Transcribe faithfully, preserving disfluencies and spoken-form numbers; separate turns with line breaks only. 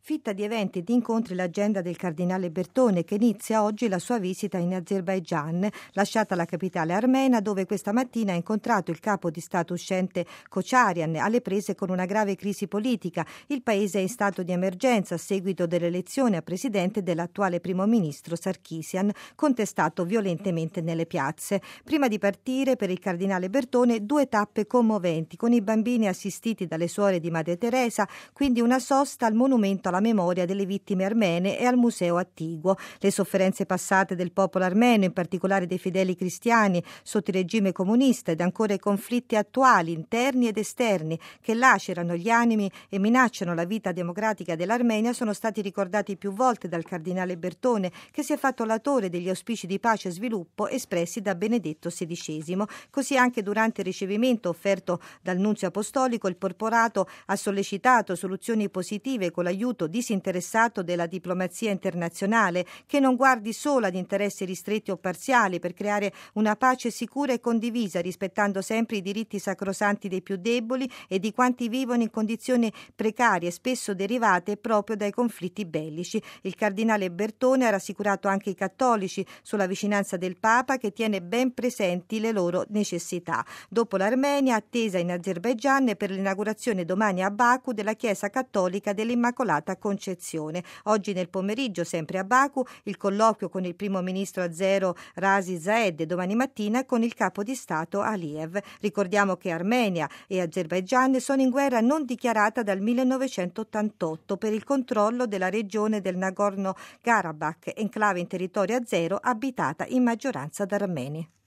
Fitta di eventi e di incontri l'agenda del cardinale Bertone, che inizia oggi la sua visita in Azerbaigian, lasciata la capitale armena, dove questa mattina ha incontrato il capo di Stato uscente Kocharyan, alle prese con una grave crisi politica. Il paese è in stato di emergenza a seguito dell'elezione a presidente dell'attuale primo ministro Sarkisian, contestato violentemente nelle piazze. Prima di partire, per il cardinale Bertone, due tappe commoventi, con i bambini assistiti dalle suore di Madre Teresa, quindi una sosta al monumento alla memoria delle vittime armene e al museo attiguo. Le sofferenze passate del popolo armeno, in particolare dei fedeli cristiani sotto il regime comunista, ed ancora i conflitti attuali interni ed esterni che lacerano gli animi e minacciano la vita democratica dell'Armenia, sono stati ricordati più volte dal cardinale Bertone, che si è fatto latore degli auspici di pace e sviluppo espressi da Benedetto sedicesimo. Così anche durante il ricevimento offerto dal nunzio apostolico, il porporato ha sollecitato soluzioni positive con l'aiuto disinteressato della diplomazia internazionale, che non guardi solo ad interessi ristretti o parziali, per creare una pace sicura e condivisa, rispettando sempre i diritti sacrosanti dei più deboli e di quanti vivono in condizioni precarie, spesso derivate proprio dai conflitti bellici. Il cardinale Bertone ha rassicurato anche i cattolici sulla vicinanza del Papa, che tiene ben presenti le loro necessità. Dopo l'Armenia, attesa in Azerbaigian per l'inaugurazione domani a Baku della Chiesa Cattolica dell'Immacolata Concezione. Oggi nel pomeriggio, sempre a Baku, il colloquio con il primo ministro azero Razi Zaev, e domani mattina con il capo di Stato Aliyev. Ricordiamo che Armenia e Azerbaigian sono in guerra non dichiarata dal millenovecentottantotto per il controllo della regione del Nagorno-Karabakh, enclave in territorio azero abitata in maggioranza da armeni.